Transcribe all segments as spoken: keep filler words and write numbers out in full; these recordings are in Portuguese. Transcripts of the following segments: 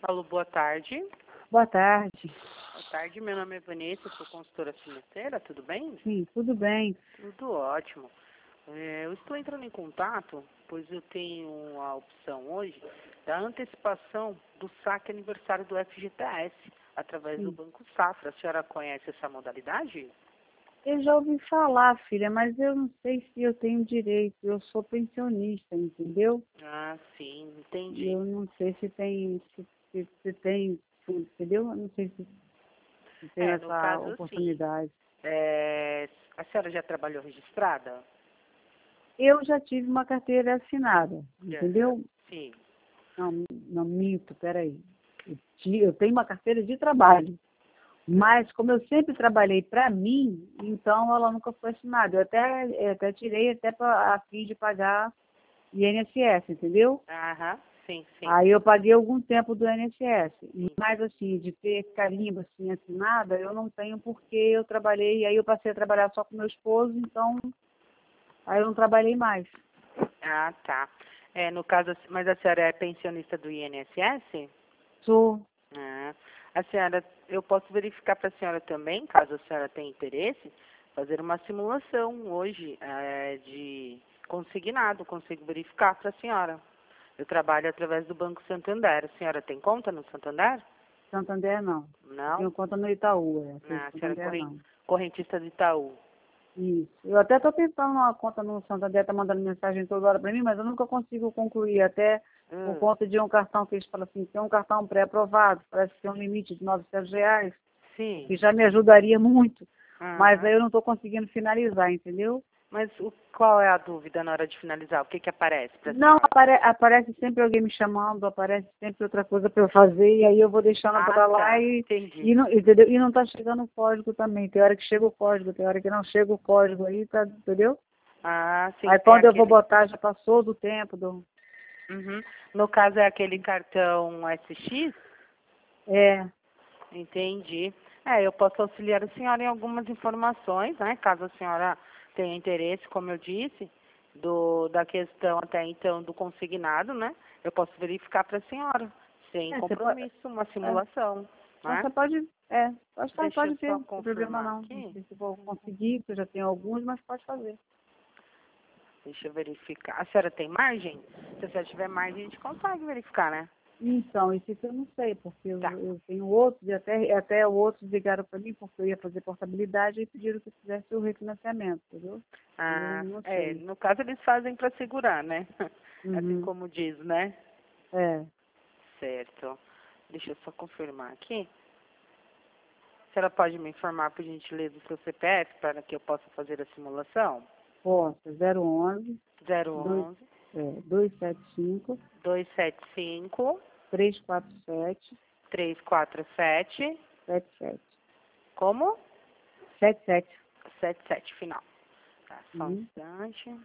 Alô, boa tarde. Boa tarde. Boa tarde, meu nome é Vanessa, sou consultora financeira, tudo bem? Sim, tudo bem. Tudo ótimo. É, eu estou entrando em contato, pois eu tenho a opção hoje da antecipação do saque aniversário do F G T S, através Sim. do Banco Safra. A senhora conhece essa modalidade? Eu já ouvi falar, filha, mas eu não sei se eu tenho direito. Eu sou pensionista, entendeu? Ah, sim, E entendi. eu não sei se tem, se, se, se tem, entendeu? Eu não sei se, se tem É, no essa caso, sim. oportunidade. É, a senhora já trabalhou registrada? Eu já tive uma carteira assinada, Aham, entendeu? sim. Não, não minto, peraí. Eu, ti- eu tenho uma carteira de trabalho. Mas, como eu sempre trabalhei para mim, então ela nunca foi assinada. Eu até, eu até tirei até pra, a fim de pagar I N S S, entendeu? Aham, sim, sim. Aí eu paguei algum tempo do I N S S. Sim. Mas, assim, de ter carimbo assim, assinada, eu não tenho porque eu trabalhei, aí eu passei a trabalhar só com meu esposo, então aí eu não trabalhei mais. Ah, tá. É, no caso, mas a senhora é pensionista do I N S S? Sou, Ah, a senhora, eu posso verificar para a senhora também, caso a senhora tenha interesse, fazer uma simulação hoje eh, de consignado, consigo verificar para a senhora. Eu trabalho através do Banco Santander. A senhora tem conta no Santander? Santander não. Não? Tenho conta no Itaú, é. Não, Tenho a senhora é Santander corren- não. correntista do Itaú. Isso. Eu até estou tentando uma conta no Santander, tá mandando mensagem toda hora para mim, mas eu nunca consigo concluir, até por Hum, conta de um cartão que eles falam assim, tem um cartão pré-aprovado, parece que tem um limite de novecentos reais, o sim. que já me ajudaria muito, mas Aham. aí eu não estou conseguindo finalizar, entendeu? Mas o, qual é a dúvida na hora de finalizar? O que que aparece para a Não, senhora? apare- aparece sempre alguém me chamando, aparece sempre outra coisa para eu fazer, e aí eu vou deixando Ah, para lá tá. e, Entendi. e, não, entendeu? E não está chegando o código também, tem hora que chega o código, tem hora que não chega o código aí, tá, entendeu? Ah, sim, Aí tem quando eu vou aquele. botar, já passou do tempo do. Uhum. No caso é aquele cartão S X? É, Entendi. É, eu posso auxiliar a senhora em algumas informações, né? Caso a senhora tenha interesse, como eu disse, do, da questão até então do consignado, né? Eu posso verificar para a senhora, sem é, você pode. compromisso, uma É, simulação, então né? você pode. É, pode, fa- Deixa eu pode ver, só não tem problema confirmar não. Não aqui. sei se vou conseguir, porque eu já tenho alguns, mas pode fazer. Deixa eu verificar. A senhora tem margem? Se a senhora tiver margem, a gente consegue verificar, né? Então, isso aqui eu não sei, porque eu, Tá. eu tenho outros, e até, até outros ligaram para mim, porque eu ia fazer portabilidade e pediram que eu fizesse o refinanciamento, entendeu? Eu Ah, não é, sei. no caso eles fazem para segurar, né? Assim Uhum. como diz, né? É, Certo. Deixa eu só confirmar aqui. A senhora pode me informar, por gentileza, o seu C P F para que eu possa fazer a simulação? posso, zero onze, Zero dois, onze, é, dois sete cinco, dois sete cinco, três quatro sete, três quatro sete. sete sete. Como? Sete sete. Sete sete final. Tá, só um Uhum. instante.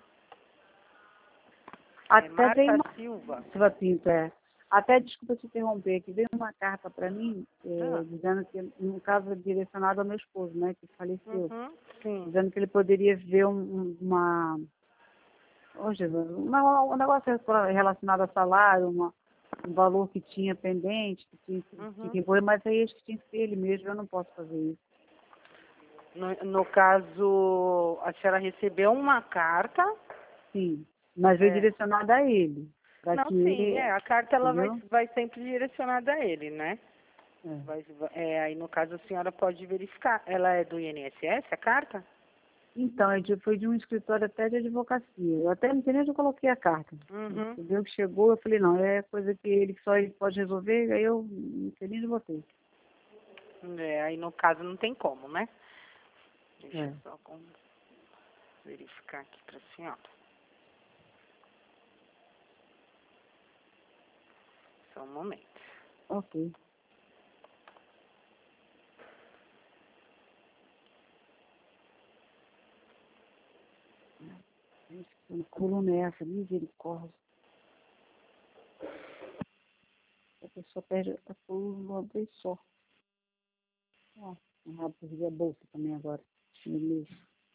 É Até veio Marta uma Silva. Silva Pinto, é. Até, desculpa te interromper, que veio uma carta para mim, é, Ah, dizendo que, no caso, direcionado ao meu esposo, né, que faleceu, uhum, sim. dizendo que ele poderia ver um, um- uma, oh, Jesus, uma, um negócio relacionado a salário, uma, um valor que tinha pendente, que tinha, que tinha Uhum. que impor, mas aí acho que tinha que ser ele mesmo, eu não posso fazer isso. No, no caso, a senhora recebeu uma carta. Sim, mas veio É, direcionada a ele, para não, que sim, ele, é, a carta ela vai, entendeu? vai sempre direcionada a ele, né? É. Vai, é, aí no caso a senhora pode verificar. Ela é do I N S S, a carta? Então, é de- foi de um escritório até de advocacia. Eu até não sei nem onde eu coloquei a carta. Uhum. Entendeu? Que chegou, eu falei, não, é coisa que ele só ele pode resolver, aí eu não sei nem onde botei. É, aí no caso não tem como, né? Deixa eu É, só com- verificar aqui pra senhora. Só um momento. ok. Que coluna é essa? Misericórdia. A pessoa perde a coluna de uma vez só. Ó, um rabo perdi a bolsa também agora. Beleza.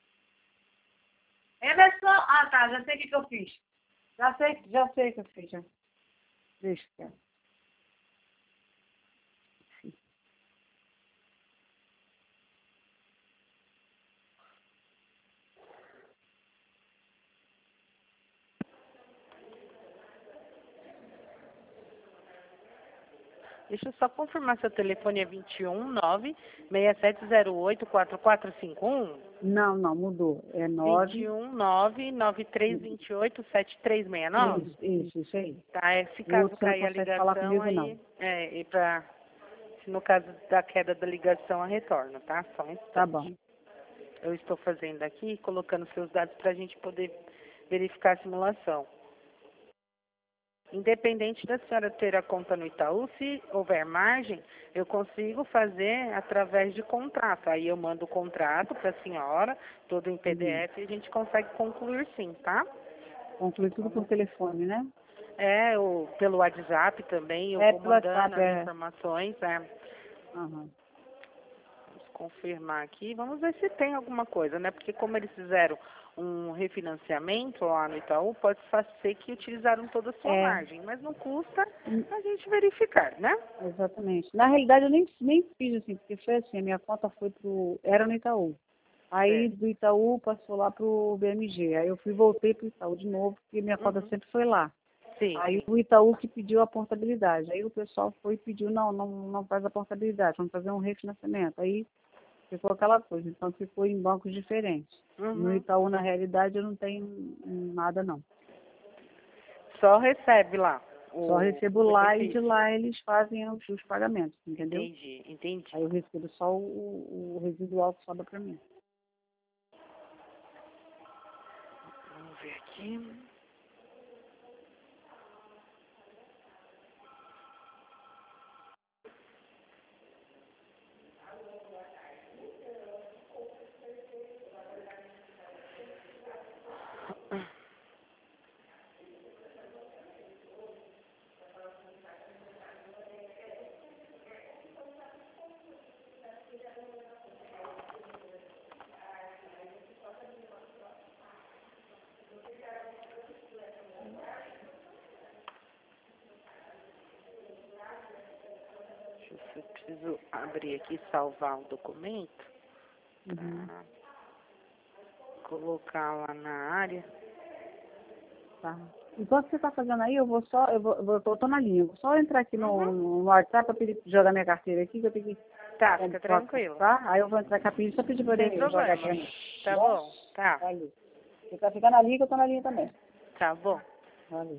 Emerson! Ah, tá, já sei o que, que eu fiz. Já sei, já sei o que eu fiz, já. Deixa, cara. Deixa eu só confirmar, seu telefone é vinte e um, nove, seis sete zero oito, quatro quatro cinco um? Não, não, mudou. É vinte nove. e um, nove, nove três dois oito, sete três seis nove? Isso, isso, isso aí. Tá, é, se O caso outro você não cair a consegue falar ligação, comigo, aí, não. é, e pra, se no caso da queda da ligação, eu retorno, tá? Só um Tá instante. bom. Eu estou fazendo aqui, colocando seus dados para a gente poder verificar a simulação. Independente da senhora ter a conta no Itaú, se houver margem, eu consigo fazer através de contrato. Aí eu mando o contrato para a senhora, todo em P D F, Uhum. e a gente consegue concluir sim, tá? Conclui tudo por telefone, né? É, ou pelo WhatsApp também, eu É, vou pelo mandando WhatsApp, as é. informações, é. Aham. Vamos confirmar aqui, vamos ver se tem alguma coisa, né? Porque como eles fizeram um refinanciamento lá no Itaú, pode ser que utilizaram toda a sua É, margem, mas não custa hum, a gente verificar, né? exatamente. Na realidade, eu nem, nem fiz assim, porque foi assim, a minha conta foi pro... Era no Itaú. Aí Certo. do Itaú passou lá pro B M G. Aí eu fui voltei pro Itaú de novo, porque minha conta Uhum. sempre foi lá. Sim, Aí sim. o Itaú que pediu a portabilidade. Aí o pessoal foi e pediu, não, não, não faz a portabilidade, vamos fazer um refinanciamento. Aí ficou aquela coisa, então ficou em bancos diferentes. No Uhum. Itaú, na realidade, eu não tenho nada não. Só recebe lá Só o, recebo o lá e de benefício. lá eles fazem os, os pagamentos, entendeu? Entendi, entendi. Aí eu recebo só o, o residual que sobra para mim. Vamos ver aqui. Deixa eu ver, eu preciso abrir aqui e salvar o documento Uhum. para colocar lá na área. Tá. Enquanto você está fazendo aí, eu vou só, eu vou, eu vou- eu tô na linha, eu vou só entrar aqui no, Uhum. no WhatsApp para pedir jogar minha carteira aqui, que eu tenho que Tá, é, fica só- tranquilo. tá? Aí eu vou entrar com a pedir, só pedir para Sem ele jogar problema. aqui. Né? Tá Bom? bom? Tá. Valeu. Você tá ficando na linha que eu tô na linha também. Tá bom. Valeu.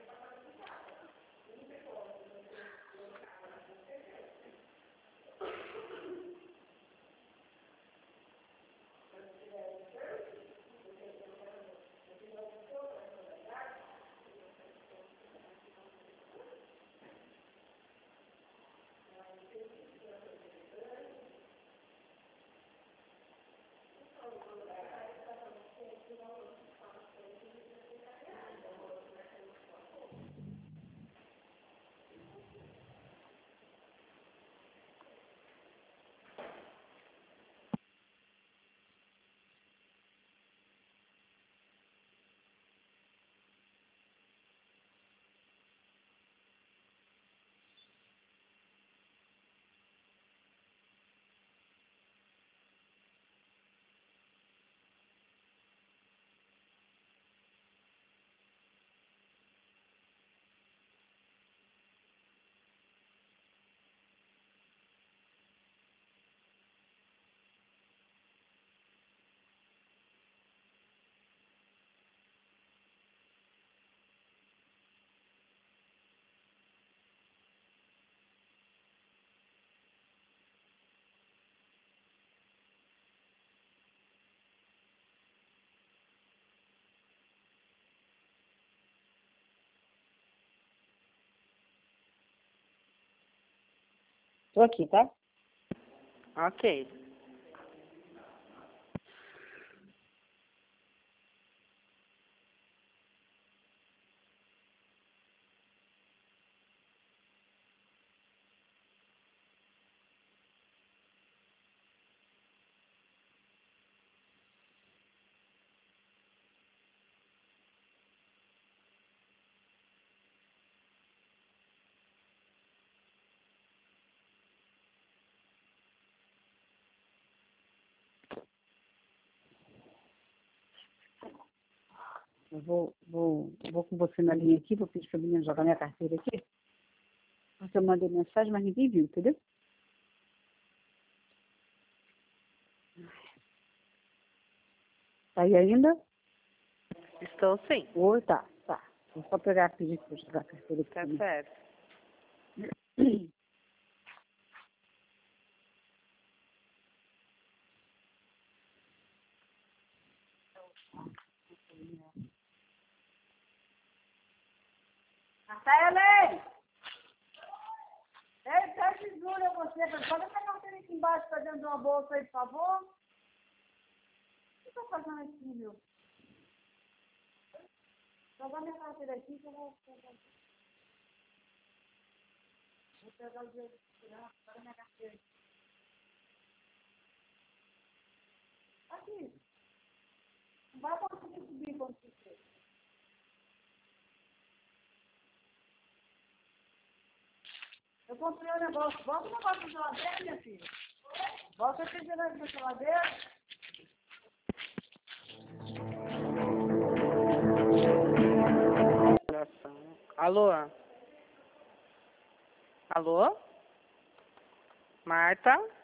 Tô aqui, tá? Ok. Eu vou, vou, vou com você na linha aqui, vou pedir pra menina jogar minha carteira aqui. Porque eu mandei mensagem, mas ninguém viu, entendeu? Tá aí ainda? Estou sim. Oi, tá, tá. Vou só pegar, pedir para jogar a carteira aqui. Tá também. certo. Rafael! Ei, peço juro a você, pode essa carteira aqui embaixo, tá dentro de uma bolsa aí, por favor? O que você tá fazendo aqui, meu? Jogar minha carteira aqui que eu vou pegar. Vou pegar o dinheiro de segurança, joga minha carteira aqui. Aqui. Não vai conseguir subir quando você. Eu comprei um negócio. Volta o negócio da geladeira, minha filha. Volta a refrigerante da geladeira. Alô? Alô? Marta?